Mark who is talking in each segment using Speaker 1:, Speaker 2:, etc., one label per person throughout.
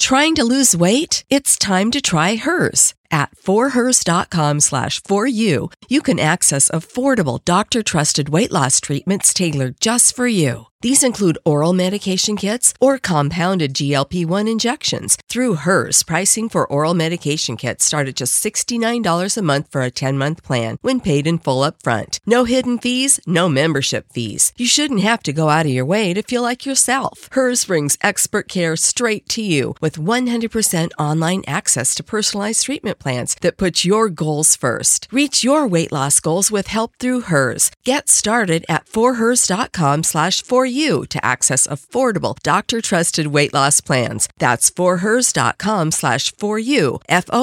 Speaker 1: Trying to lose weight? It's time to try Hers. At forhers.com/4u, you can access affordable, doctor-trusted weight loss treatments tailored just for you. These include oral medication kits or compounded GLP-1 injections. Through Hers, pricing for oral medication kits start at just $69 a month for a 10-month plan when paid in full upfront. No hidden fees, no membership fees. You shouldn't have to go out of your way to feel like yourself. Hers brings expert care straight to you with 100% online access to personalized treatment plans that put your goals first. Reach your weight loss goals with help through Hers. Get started at forhers.com/4u to access affordable, doctor-trusted weight loss plans. That's forhers.com/4u,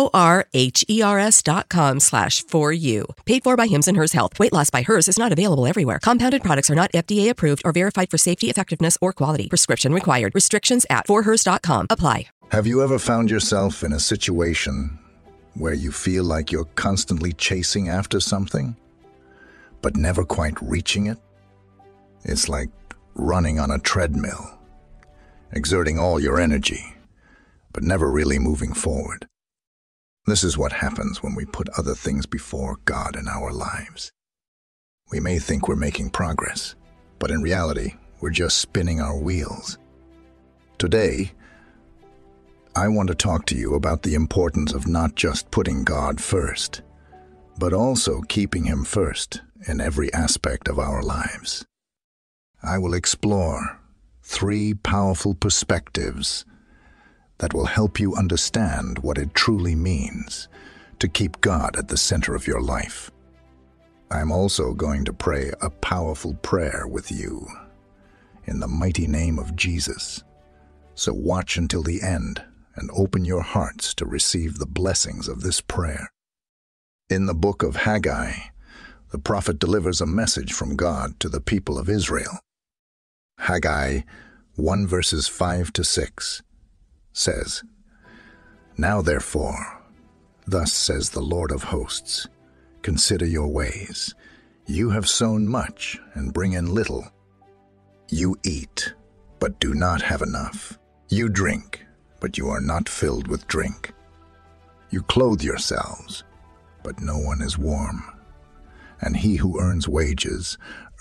Speaker 1: forhers.com/4u. Paid for by Hims and Hers Health. Weight loss by Hers is not available everywhere. Compounded products are not FDA approved or verified for safety, effectiveness, or quality. Prescription required. Restrictions at forhers.com apply.
Speaker 2: Have you ever found yourself in a situation where you feel like you're constantly chasing after something, but never quite reaching it? It's like running on a treadmill, exerting all your energy, but never really moving forward. This is what happens when we put other things before God in our lives. We may think we're making progress, but in reality, we're just spinning our wheels. Today, I want to talk to you about the importance of not just putting God first, but also keeping Him first in every aspect of our lives. I will explore 3 powerful perspectives that will help you understand what it truly means to keep God at the center of your life. I'm also going to pray a powerful prayer with you in the mighty name of Jesus. So watch until the end and open your hearts to receive the blessings of this prayer. In the book of Haggai, the prophet delivers a message from God to the people of Israel. Haggai 1 verses 5-6 says, "Now therefore, thus says the Lord of hosts, consider your ways. You have sown much and bring in little. You eat, but do not have enough. You drink, but you are not filled with drink. You clothe yourselves, but no one is warm. And he who earns wages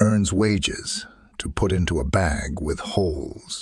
Speaker 2: to put into a bag with holes."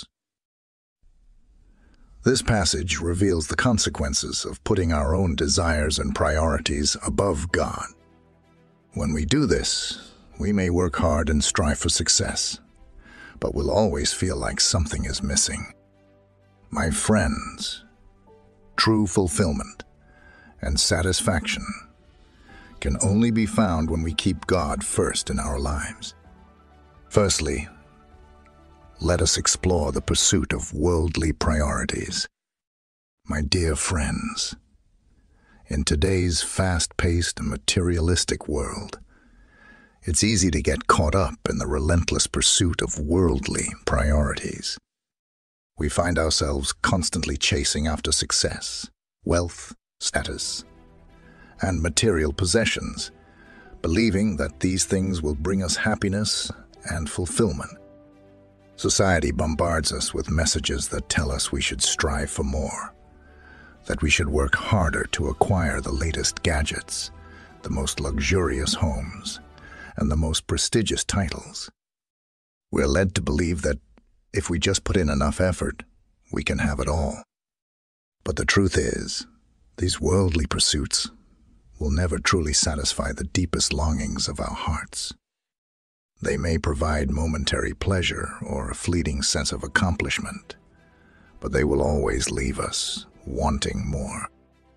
Speaker 2: This passage reveals the consequences of putting our own desires and priorities above God. When we do this, we may work hard and strive for success, but we'll always feel like something is missing. My friends, true fulfillment and satisfaction can only be found when we keep God first in our lives. Firstly, let us explore the pursuit of worldly priorities. My dear friends, in today's fast-paced and materialistic world, it's easy to get caught up in the relentless pursuit of worldly priorities. We find ourselves constantly chasing after success, wealth, status, and material possessions, believing that these things will bring us happiness and fulfillment. Society bombards us with messages that tell us we should strive for more, that we should work harder to acquire the latest gadgets, the most luxurious homes, and the most prestigious titles. We're led to believe that if we just put in enough effort, we can have it all. But the truth is, these worldly pursuits will never truly satisfy the deepest longings of our hearts. They may provide momentary pleasure or a fleeting sense of accomplishment, but they will always leave us wanting more.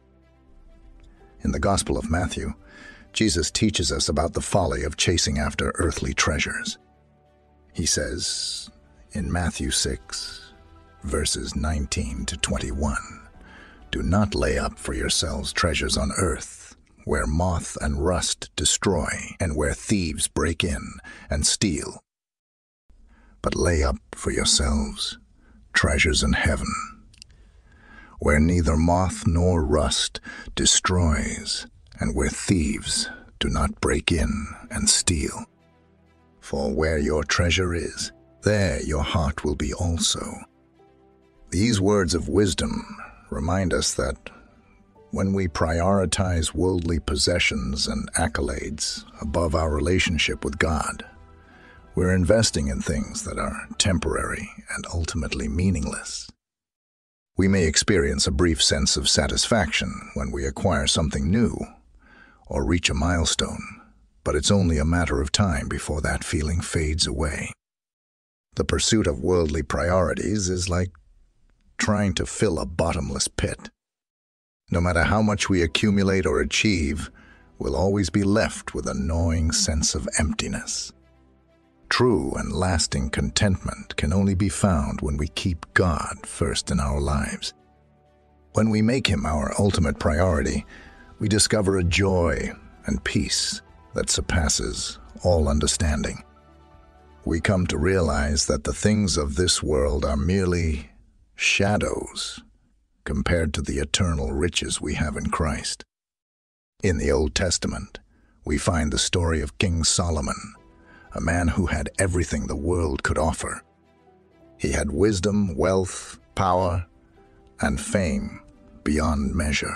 Speaker 2: In the Gospel of Matthew, Jesus teaches us about the folly of chasing after earthly treasures. He says in Matthew 6, verses 19-21, "Do not lay up for yourselves treasures on earth, where moth and rust destroy, and where thieves break in and steal. But lay up for yourselves treasures in heaven, where neither moth nor rust destroys, and where thieves do not break in and steal. For where your treasure is, there your heart will be also." These words of wisdom remind us that when we prioritize worldly possessions and accolades above our relationship with God, we're investing in things that are temporary and ultimately meaningless. We may experience a brief sense of satisfaction when we acquire something new or reach a milestone, but it's only a matter of time before that feeling fades away. The pursuit of worldly priorities is like trying to fill a bottomless pit. No matter how much we accumulate or achieve, we'll always be left with a gnawing sense of emptiness. True and lasting contentment can only be found when we keep God first in our lives. When we make Him our ultimate priority, we discover a joy and peace that surpasses all understanding. We come to realize that the things of this world are merely shadows compared to the eternal riches we have in Christ. In the Old Testament, we find the story of King Solomon, a man who had everything the world could offer. He had wisdom, wealth, power, and fame beyond measure.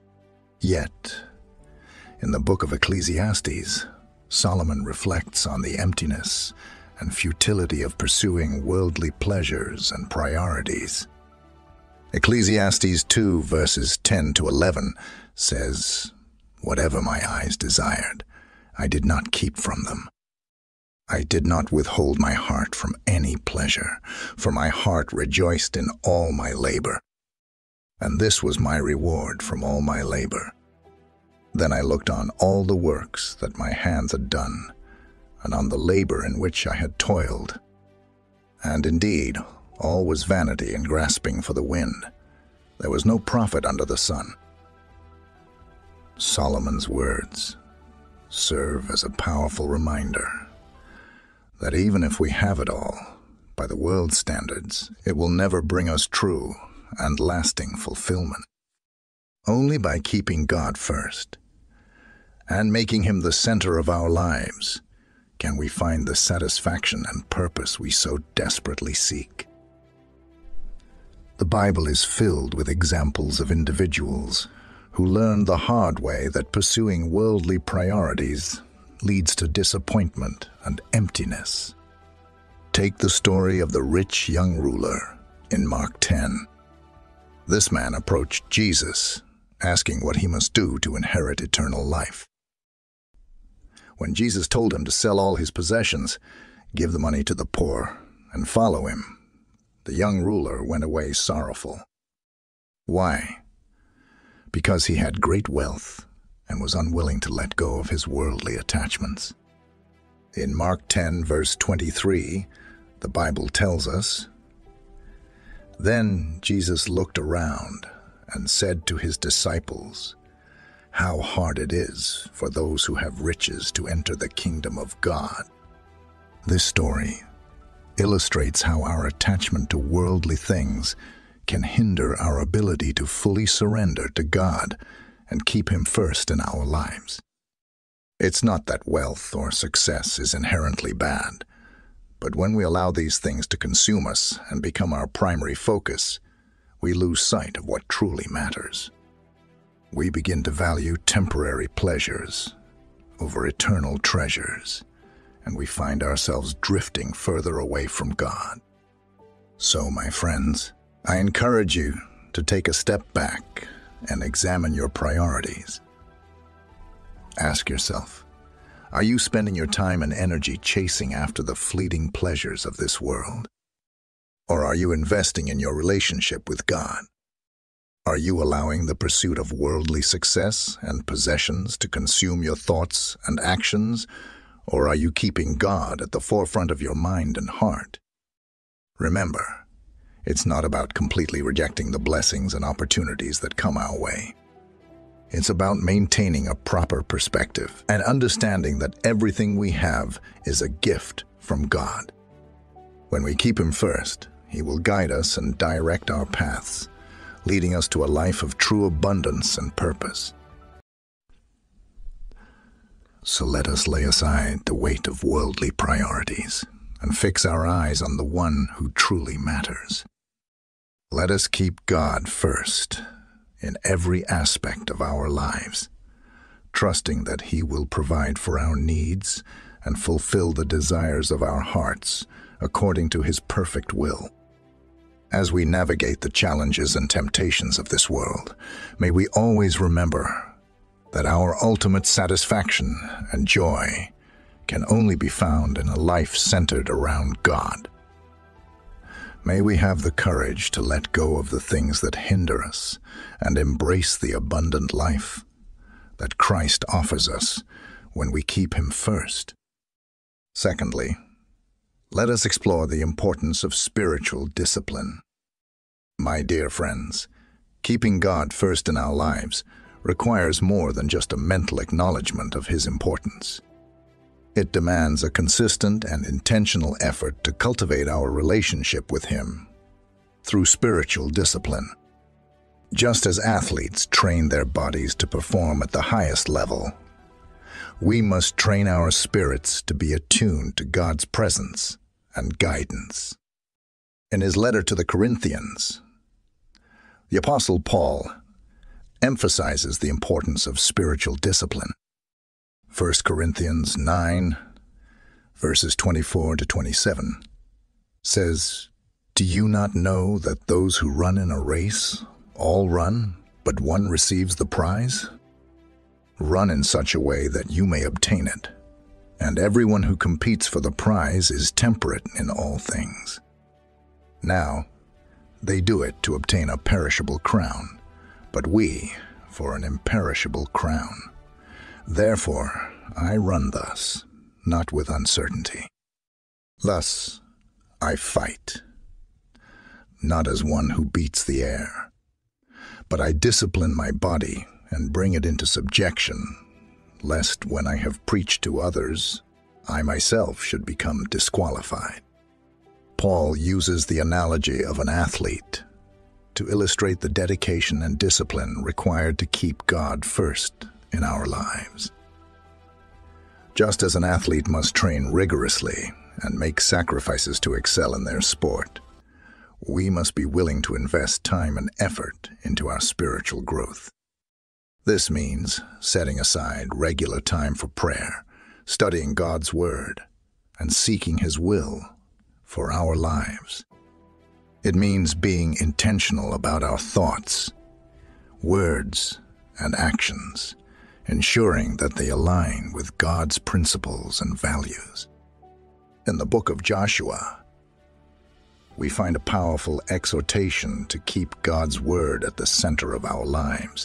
Speaker 2: Yet, in the book of Ecclesiastes, Solomon reflects on the emptiness and futility of pursuing worldly pleasures and priorities. Ecclesiastes 2 verses 10 to 11 says, "Whatever my eyes desired, I did not keep from them. I did not withhold my heart from any pleasure, for my heart rejoiced in all my labor. And this was my reward from all my labor. Then I looked on all the works that my hands had done, and on the labor in which I had toiled. And indeed, all was vanity and grasping for the wind. There was no profit under the sun." Solomon's words serve as a powerful reminder that even if we have it all, by the world's standards, it will never bring us true and lasting fulfillment. Only by keeping God first and making Him the center of our lives can we find the satisfaction and purpose we so desperately seek. The Bible is filled with examples of individuals who learned the hard way that pursuing worldly priorities leads to disappointment and emptiness. Take the story of the rich young ruler in Mark 10. This man approached Jesus, asking what he must do to inherit eternal life. When Jesus told him to sell all his possessions, give the money to the poor, and follow him, the young ruler went away sorrowful. Why? Because he had great wealth and was unwilling to let go of his worldly attachments. In Mark 10, verse 23, the Bible tells us, "Then Jesus looked around and said to his disciples, 'How hard it is for those who have riches to enter the kingdom of God.'" This story illustrates how our attachment to worldly things can hinder our ability to fully surrender to God and keep Him first in our lives. It's not that wealth or success is inherently bad, but when we allow these things to consume us and become our primary focus, we lose sight of what truly matters. We begin to value temporary pleasures over eternal treasures, and we find ourselves drifting further away from God. So, my friends, I encourage you to take a step back and examine your priorities. Ask yourself, are you spending your time and energy chasing after the fleeting pleasures of this world? Or are you investing in your relationship with God? Are you allowing the pursuit of worldly success and possessions to consume your thoughts and actions, or are you keeping God at the forefront of your mind and heart? Remember, it's not about completely rejecting the blessings and opportunities that come our way. It's about maintaining a proper perspective and understanding that everything we have is a gift from God. When we keep Him first, He will guide us and direct our paths, leading us to a life of true abundance and purpose. So let us lay aside the weight of worldly priorities and fix our eyes on the one who truly matters. Let us keep God first in every aspect of our lives, trusting that He will provide for our needs and fulfill the desires of our hearts according to His perfect will. As we navigate the challenges and temptations of this world, may we always remember that our ultimate satisfaction and joy can only be found in a life centered around God. May we have the courage to let go of the things that hinder us and embrace the abundant life that Christ offers us when we keep Him first. Secondly, let us explore the importance of spiritual discipline. My dear friends, keeping God first in our lives requires more than just a mental acknowledgement of His importance. It demands a consistent and intentional effort to cultivate our relationship with Him through spiritual discipline. Just as athletes train their bodies to perform at the highest level, we must train our spirits to be attuned to God's presence and guidance. In his letter to the Corinthians, the Apostle Paul emphasizes the importance of spiritual discipline. 1 Corinthians 9, verses 24 to 27, says, "Do you not know that those who run in a race all run, but one receives the prize? Run in such a way that you may obtain it. And everyone who competes for the prize is temperate in all things. Now, they do it to obtain a perishable crown, but we for an imperishable crown. Therefore, I run thus, not with uncertainty. Thus, I fight, not as one who beats the air, but I discipline my body and bring it into subjection, lest when I have preached to others, I myself should become disqualified." Paul uses the analogy of an athlete to illustrate the dedication and discipline required to keep God first in our lives. Just as an athlete must train rigorously and make sacrifices to excel in their sport, we must be willing to invest time and effort into our spiritual growth. This means setting aside regular time for prayer, studying God's Word, and seeking His will for our lives. It means being intentional about our thoughts, words, and actions, ensuring that they align with God's principles and values. In the book of Joshua, we find a powerful exhortation to keep God's Word at the center of our lives.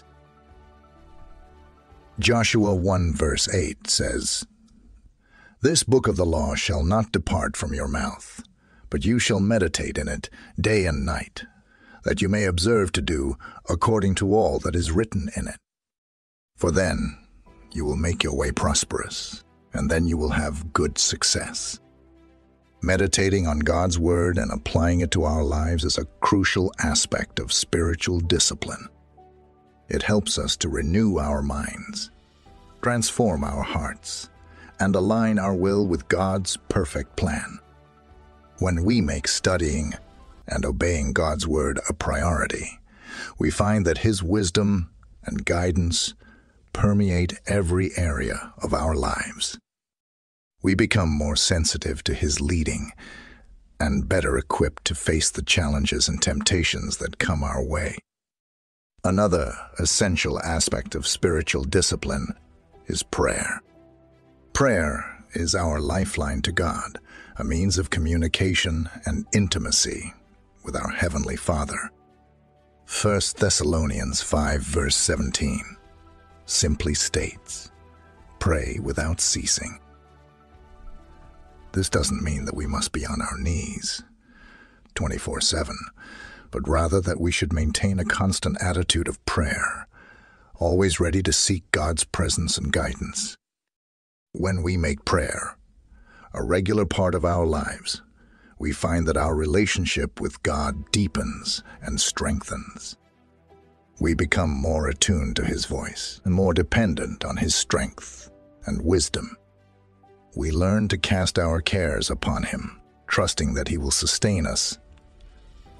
Speaker 2: Joshua 1 verse 8 says, "This book of the law shall not depart from your mouth, but you shall meditate in it day and night, that you may observe to do according to all that is written in it. For then you will make your way prosperous, and then you will have good success." Meditating on God's Word and applying it to our lives is a crucial aspect of spiritual discipline. It helps us to renew our minds, transform our hearts, and align our will with God's perfect plan. When we make studying and obeying God's Word a priority, we find that His wisdom and guidance permeate every area of our lives. We become more sensitive to His leading and better equipped to face the challenges and temptations that come our way. Another essential aspect of spiritual discipline is prayer. Prayer is our lifeline to God, a means of communication and intimacy with our Heavenly Father. 1 Thessalonians 5 verse 17 simply states, "Pray without ceasing." This doesn't mean that we must be on our knees 24/7, but rather that we should maintain a constant attitude of prayer, always ready to seek God's presence and guidance. When we make prayer a regular part of our lives, we find that our relationship with God deepens and strengthens. We become more attuned to His voice and more dependent on His strength and wisdom. We learn to cast our cares upon Him, trusting that He will sustain us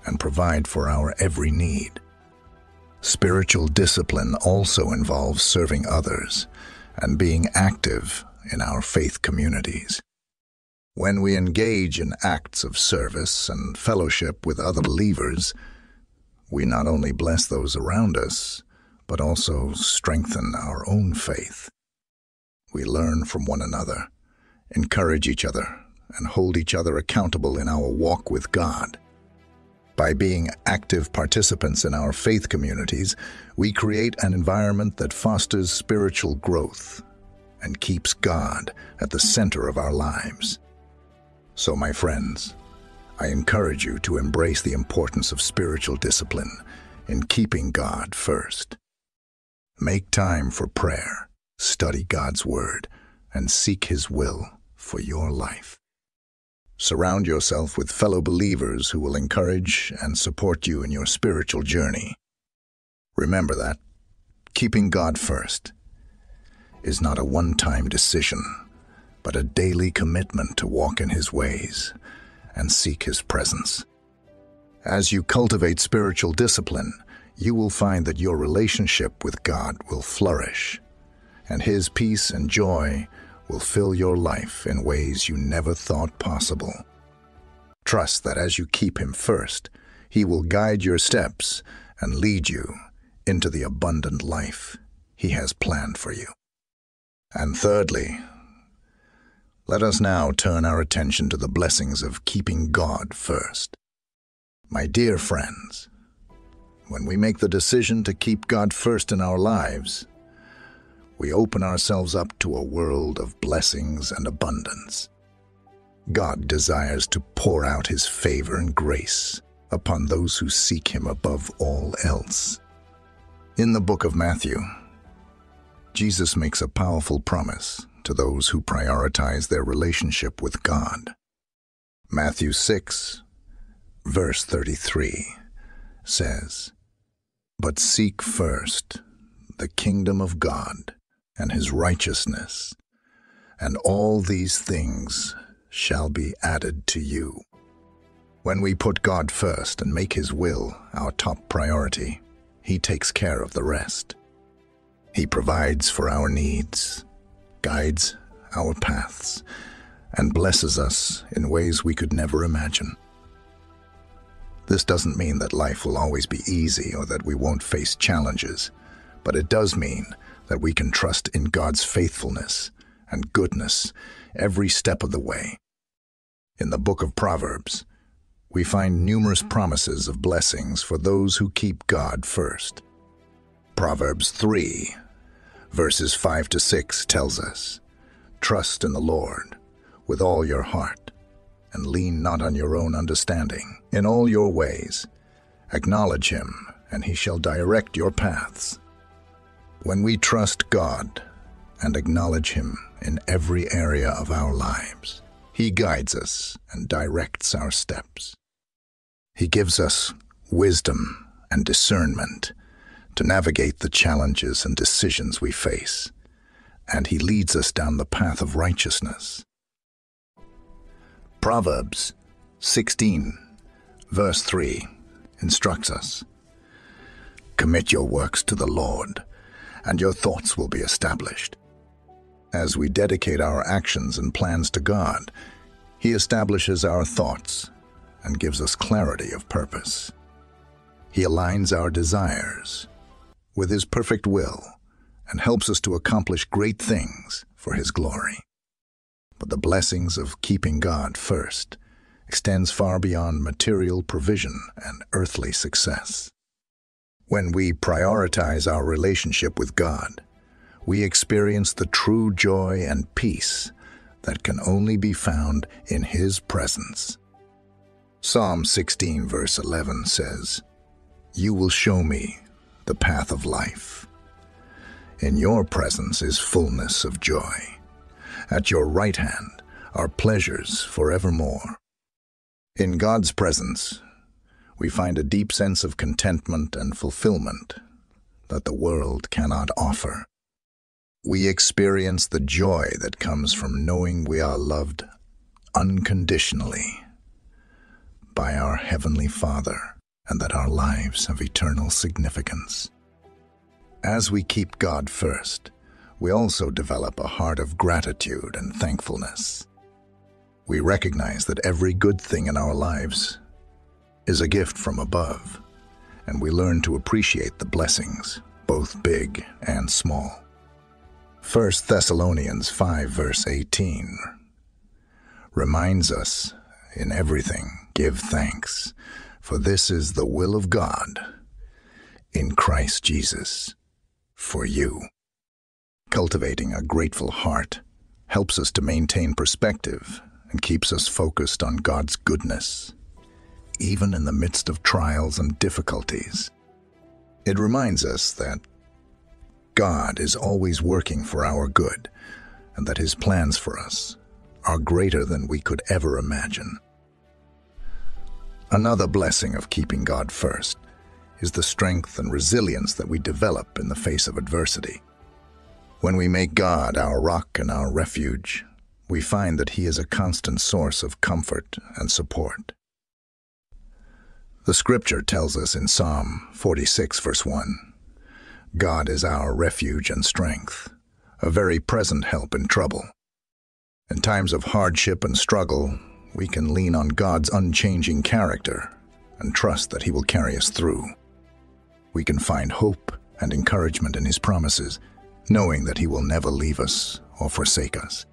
Speaker 2: and provide for our every need. Spiritual discipline also involves serving others and being active in our faith communities. When we engage in acts of service and fellowship with other believers, we not only bless those around us, but also strengthen our own faith. We learn from one another, encourage each other, and hold each other accountable in our walk with God. By being active participants in our faith communities, we create an environment that fosters spiritual growth and keeps God at the center of our lives. So, my friends, I encourage you to embrace the importance of spiritual discipline in keeping God first. Make time for prayer, study God's Word, and seek His will for your life. Surround yourself with fellow believers who will encourage and support you in your spiritual journey. Remember that keeping God first is not a one-time decision, but a daily commitment to walk in His ways and seek His presence. As you cultivate spiritual discipline, you will find that your relationship with God will flourish, and His peace and joy will fill your life in ways you never thought possible. Trust that as you keep Him first, He will guide your steps and lead you into the abundant life He has planned for you. And thirdly, let us now turn our attention to the blessings of keeping God first. My dear friends, when we make the decision to keep God first in our lives, we open ourselves up to a world of blessings and abundance. God desires to pour out His favor and grace upon those who seek Him above all else. In the book of Matthew, Jesus makes a powerful promise to those who prioritize their relationship with God. Matthew 6, verse 33 says, "But seek first the kingdom of God and His righteousness, and all these things shall be added to you." When we put God first and make His will our top priority, He takes care of the rest. He provides for our needs, guides our paths, and blesses us in ways we could never imagine. This doesn't mean that life will always be easy or that we won't face challenges, but it does mean that we can trust in God's faithfulness and goodness every step of the way. In the book of Proverbs, we find numerous promises of blessings for those who keep God first. Proverbs 3, verses 5 to 6 tells us, "Trust in the Lord with all your heart, and lean not on your own understanding. In all your ways, acknowledge Him, and He shall direct your paths." When we trust God and acknowledge Him in every area of our lives, He guides us and directs our steps. He gives us wisdom and discernment to navigate the challenges and decisions we face, and He leads us down the path of righteousness. Proverbs 16, verse 3 instructs us, "Commit your works to the Lord, and your thoughts will be established." As we dedicate our actions and plans to God, He establishes our thoughts and gives us clarity of purpose. He aligns our desires with His perfect will and helps us to accomplish great things for His glory. But the blessings of keeping God first extends far beyond material provision and earthly success. When we prioritize our relationship with God, we experience the true joy and peace that can only be found in His presence. Psalm 16, verse 11 says, "You will show me the path of life. In your presence is fullness of joy. At your right hand are pleasures forevermore." In God's presence, we find a deep sense of contentment and fulfillment that the world cannot offer. We experience the joy that comes from knowing we are loved unconditionally by our Heavenly Father. and that our lives have eternal significance. As we keep God first, we also develop a heart of gratitude and thankfulness. We recognize that every good thing in our lives is a gift from above, and we learn to appreciate the blessings, both big and small. 1 Thessalonians 5 verse 18 reminds us, "In everything give thanks, for this is the will of God in Christ Jesus for you." Cultivating a grateful heart helps us to maintain perspective and keeps us focused on God's goodness, even in the midst of trials and difficulties. It reminds us that God is always working for our good, and that His plans for us are greater than we could ever imagine. Another blessing of keeping God first is the strength and resilience that we develop in the face of adversity. When we make God our rock and our refuge, we find that He is a constant source of comfort and support. The Scripture tells us in Psalm 46 verse 1, "God is our refuge and strength, a very present help in trouble." In times of hardship and struggle, we can lean on God's unchanging character and trust that He will carry us through. We can find hope and encouragement in His promises, knowing that He will never leave us or forsake us.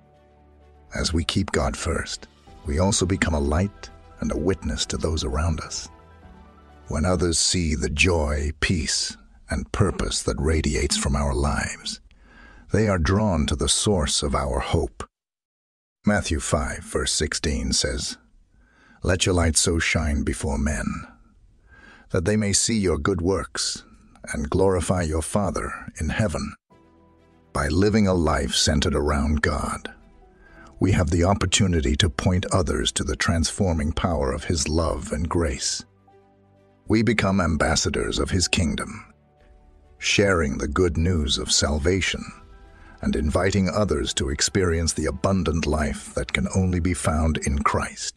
Speaker 2: As we keep God first, we also become a light and a witness to those around us. When others see the joy, peace, and purpose that radiates from our lives, they are drawn to the source of our hope. Matthew 5 verse 16 says, "Let your light so shine before men, that they may see your good works and glorify your Father in heaven." By living a life centered around God, we have the opportunity to point others to the transforming power of His love and grace. We become ambassadors of His kingdom, sharing the good news of salvation and inviting others to experience the abundant life that can only be found in Christ.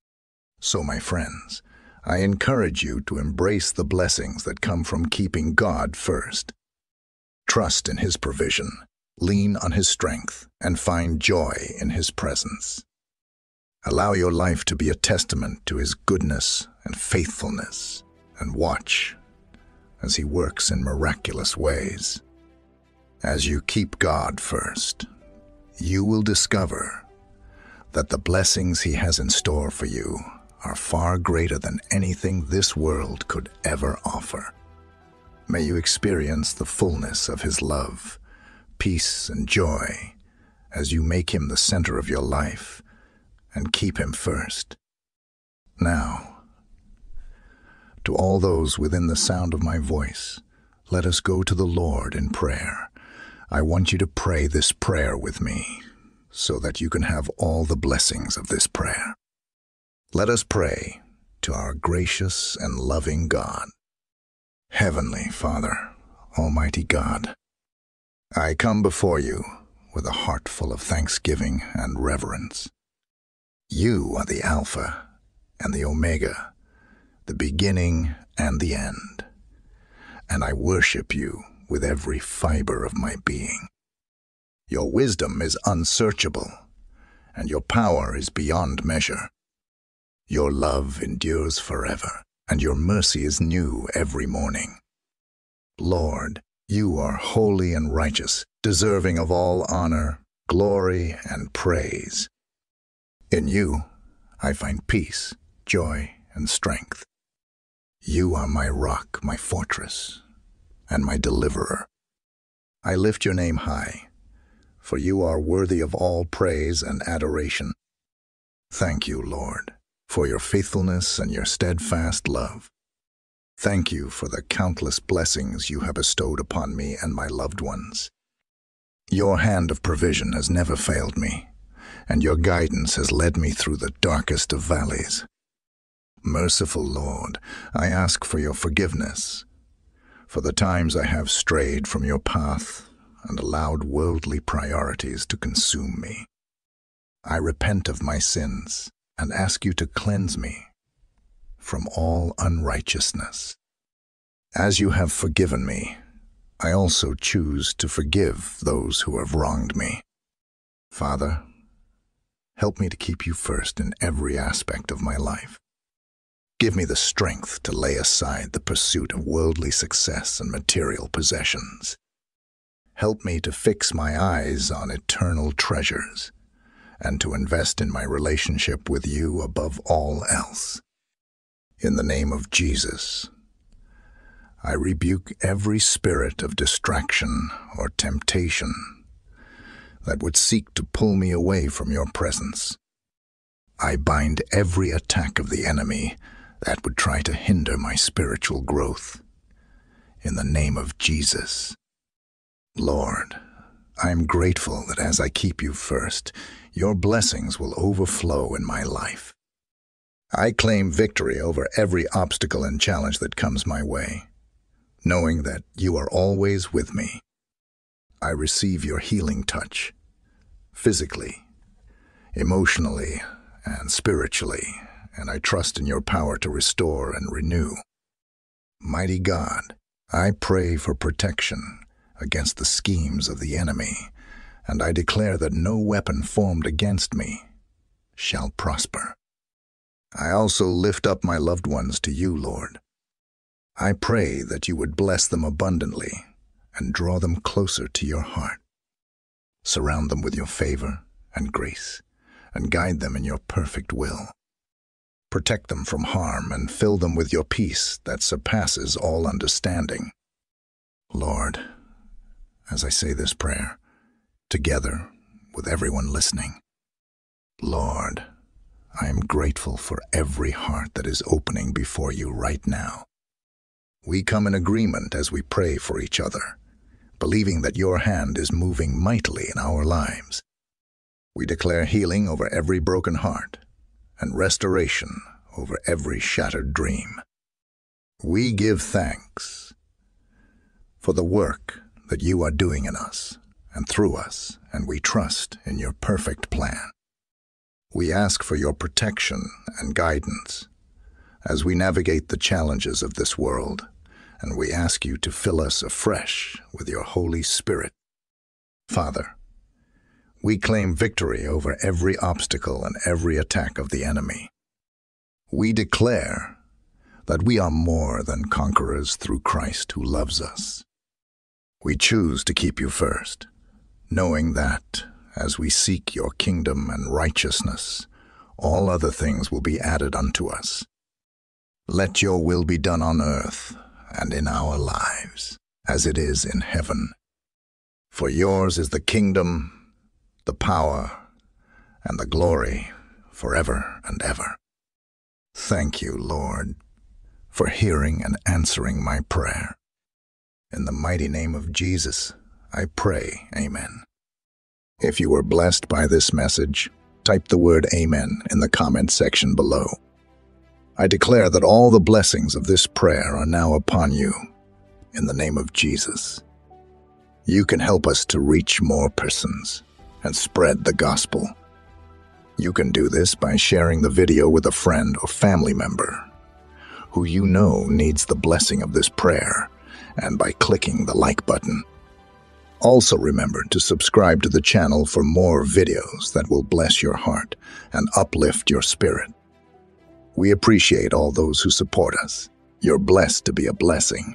Speaker 2: So, my friends, I encourage you to embrace the blessings that come from keeping God first. Trust in His provision, lean on His strength, and find joy in His presence. Allow your life to be a testament to His goodness and faithfulness, and watch as He works in miraculous ways. As you keep God first, you will discover that the blessings He has in store for you are far greater than anything this world could ever offer. May you experience the fullness of His love, peace, and joy as you make Him the center of your life and keep Him first. Now, to all those within the sound of my voice, let us go to the Lord in prayer. I want you to pray this prayer with me so that you can have all the blessings of this prayer. Let us pray to our gracious and loving God. Heavenly Father, Almighty God, I come before you with a heart full of thanksgiving and reverence. You are the Alpha and the Omega, the beginning and the end, and I worship you with every fiber of my being. Your wisdom is unsearchable, and your power is beyond measure. Your love endures forever, and your mercy is new every morning. Lord, you are holy and righteous, deserving of all honor, glory, and praise. In you, I find peace, joy, and strength. You are my rock, my fortress, and my deliverer. I lift your name high, for you are worthy of all praise and adoration. Thank you, Lord, for your faithfulness and your steadfast love. Thank you for the countless blessings you have bestowed upon me and my loved ones. Your hand of provision has never failed me, and your guidance has led me through the darkest of valleys. Merciful Lord, I ask for your forgiveness, for the times I have strayed from your path and allowed worldly priorities to consume me. I repent of my sins and ask you to cleanse me. from all unrighteousness. As you have forgiven me, I also choose to forgive those who have wronged me. Father, help me to keep you first in every aspect of my life. Give me the strength to lay aside the pursuit of worldly success and material possessions. Help me to fix my eyes on eternal treasures and to invest in my relationship with you above all else. In the name of Jesus, I rebuke every spirit of distraction or temptation that would seek to pull me away from your presence. I bind every attack of the enemy that would try to hinder my spiritual growth. In the name of Jesus. Lord, I am grateful that as I keep you first, your blessings will overflow in my life. I claim victory over every obstacle and challenge that comes my way, knowing that you are always with me. I receive your healing touch, physically, emotionally, and spiritually, and I trust in your power to restore and renew. Mighty God, I pray for protection against the schemes of the enemy, and I declare that no weapon formed against me shall prosper. I also lift up my loved ones to you, Lord. I pray that you would bless them abundantly and draw them closer to your heart. Surround them with your favor and grace, and guide them in your perfect will. Protect them from harm and fill them with your peace that surpasses all understanding. Lord, as I say this prayer, together with everyone listening, Lord, I am grateful for every heart that is opening before you right now. We come in agreement as we pray for each other, believing that your hand is moving mightily in our lives. We declare healing over every broken heart and restoration over every shattered dream. We give thanks for the work that you are doing in us and through us, and we trust in your perfect plan. We ask for your protection and guidance as we navigate the challenges of this world, and we ask you to fill us afresh with your Holy Spirit. Father, we claim victory over every obstacle and every attack of the enemy. We declare that we are more than conquerors through Christ who loves us. We choose to keep you first, knowing that as we seek your kingdom and righteousness, all other things will be added unto us. Let your will be done on earth and in our lives, as it is in heaven. For yours is the kingdom, the power, and the glory forever and ever. Thank you, Lord, for hearing and answering my prayer. In the mighty name of Jesus, I pray, amen. If you were blessed by this message, type the word amen in the comment section below. I declare that all the blessings of this prayer are now upon you, in the name of Jesus. You can help us to reach more persons and spread the gospel. You can do this by sharing the video with a friend or family member who you know needs the blessing of this prayer, and by clicking the like button. Also remember to subscribe to the channel for more videos that will bless your heart and uplift your spirit. We appreciate all those who support us. You're blessed to be a blessing.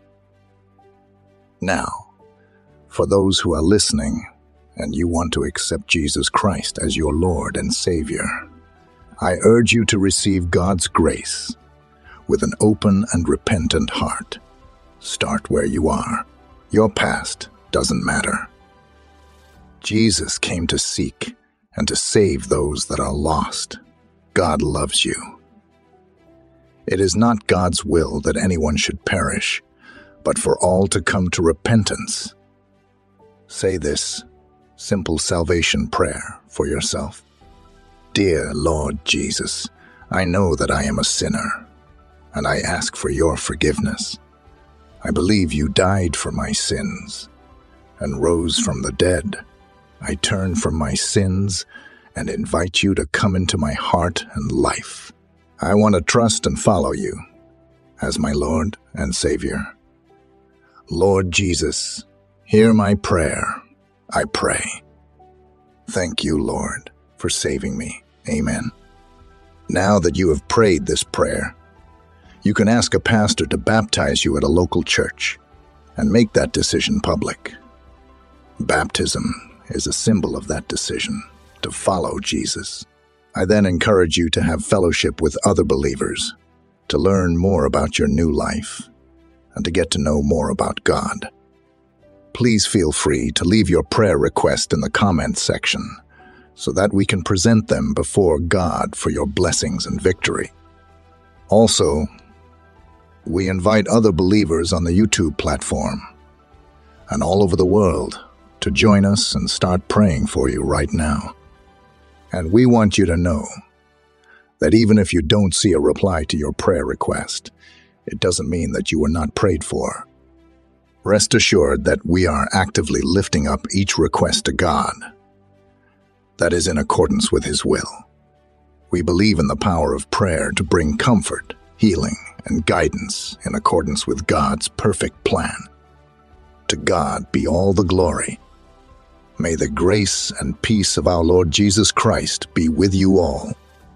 Speaker 2: Now, for those who are listening and you want to accept Jesus Christ as your Lord and Savior, I urge you to receive God's grace with an open and repentant heart. Start where you are. Your past doesn't matter. Jesus came to seek and to save those that are lost. God loves you. It is not God's will that anyone should perish, but for all to come to repentance. Say this simple salvation prayer for yourself. Dear Lord Jesus, I know that I am a sinner, and I ask for your forgiveness. I believe you died for my sins and rose from the dead. I turn from my sins and invite you to come into my heart and life. I want to trust and follow you as my Lord and Savior. Lord Jesus, hear my prayer, I pray. Thank you, Lord, for saving me. Amen. Now that you have prayed this prayer, you can ask a pastor to baptize you at a local church and make that decision public. Baptism is a symbol of that decision to follow Jesus. I then encourage you to have fellowship with other believers, to learn more about your new life, and to get to know more about God. Please feel free to leave your prayer request in the comments section so that we can present them before God for your blessings and victory. Also, we invite other believers on the YouTube platform and all over the world to join us and start praying for you right now. And we want you to know that even if you don't see a reply to your prayer request, it doesn't mean that you were not prayed for. Rest assured that we are actively lifting up each request to God that is in accordance with His will. We believe in the power of prayer to bring comfort, healing, and guidance in accordance with God's perfect plan. To God be all the glory. May the grace and peace of our Lord Jesus Christ be with you all.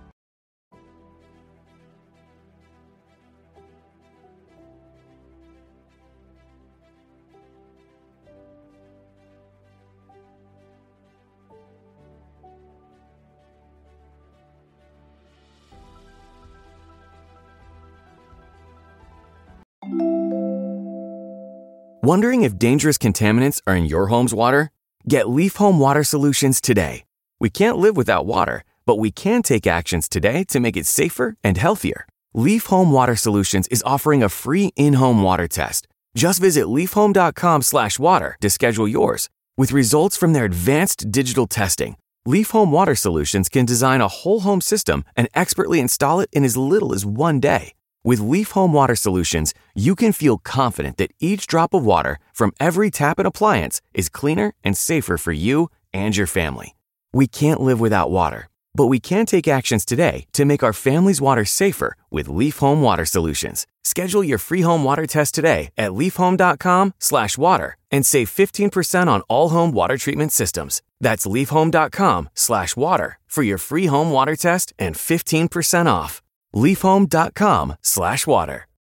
Speaker 3: Wondering if dangerous contaminants are in your home's water? Get Leaf Home Water Solutions today. We can't live without water, but we can take actions today to make it safer and healthier. Leaf Home Water Solutions is offering a free in-home water test. Just visit leafhome.com/water to schedule yours. With results from their advanced digital testing, Leaf Home Water Solutions can design a whole home system and expertly install it in as little as 1 day. With Leaf Home Water Solutions, you can feel confident that each drop of water from every tap and appliance is cleaner and safer for you and your family. We can't live without water, but we can take actions today to make our family's water safer with Leaf Home Water Solutions. Schedule your free home water test today at leafhome.com/water and save 15% on all home water treatment systems. That's leafhome.com/water for your free home water test and 15% off. leafhome.com/water.